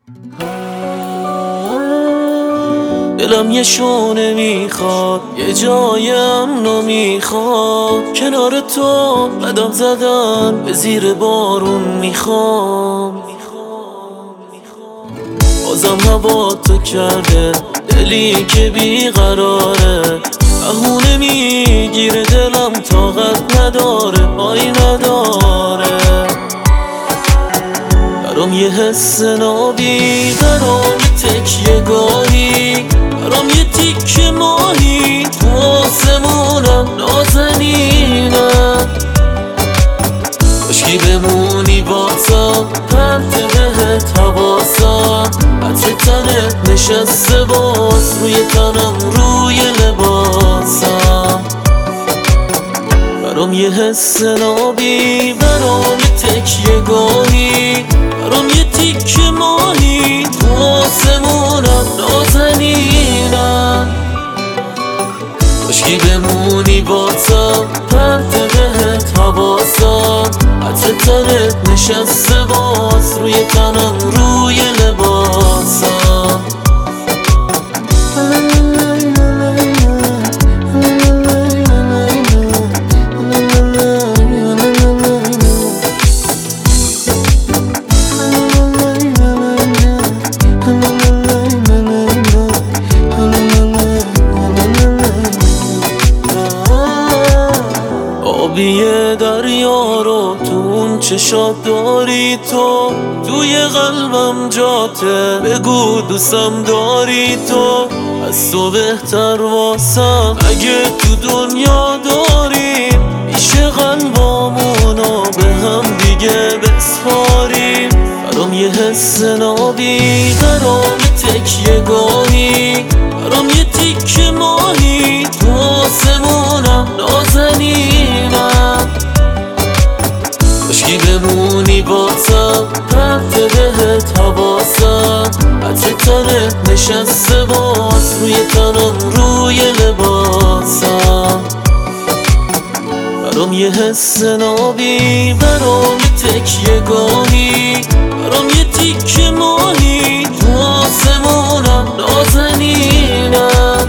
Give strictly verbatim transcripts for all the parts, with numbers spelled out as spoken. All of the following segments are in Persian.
دلم یه شونه میخواد، یه جای امنو میخواد، کنار تو قدم زدن به زیر بارون میخوام. بازم هوا تو کرده دلی که بیقراره، بهونه میگیره دلم طاقت نداره، پای نداره. برام یه حس نابی، برام یه تکیه گاهی، برام یه تیکه ماهی تو آسمونم نازنینم. کاشکی بمونی بازم پرت بهت حواسم، عطر تنت نشسته باز روی تنم روی لباسم. برام یه حس نابی، برام یه تکیه گاهی، برام یه تیکه ماهی تو آسمونم نازنینم. کاشکی بمونی بازم پرت بهت حواسم، عطر تنت نشسته باز روی تنم روی لباسم. آبیه دریا رو تو اون چشات داری تو، توی قلبم جاته بگو دوستم داری تو. از تو بهتر واسم اگه تو دنیا داریم، میشه قلبامونو به هم دیگه بسپاریم. برام یه حس نابی، برام یه تکیه گاهی، برام یه تیکه ماهی تو آسمونم نازنینم. کاشکی بمونی بازم پرت بهت حواسم، عطر تنت نشسته باز روی تنم روی لباسم. برام یه حس نابی، برام یه تکیه گاهی، برام یه تیکه ماهی تو آسمونم نازنینم.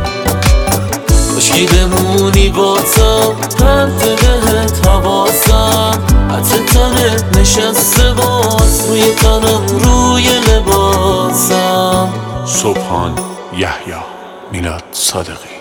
کاشکی بمونی بازم پرت بهت حواسم، عطر تنت نشسته باز روی تنم روی لباسم. سبحان یحیی میلاد صادقی.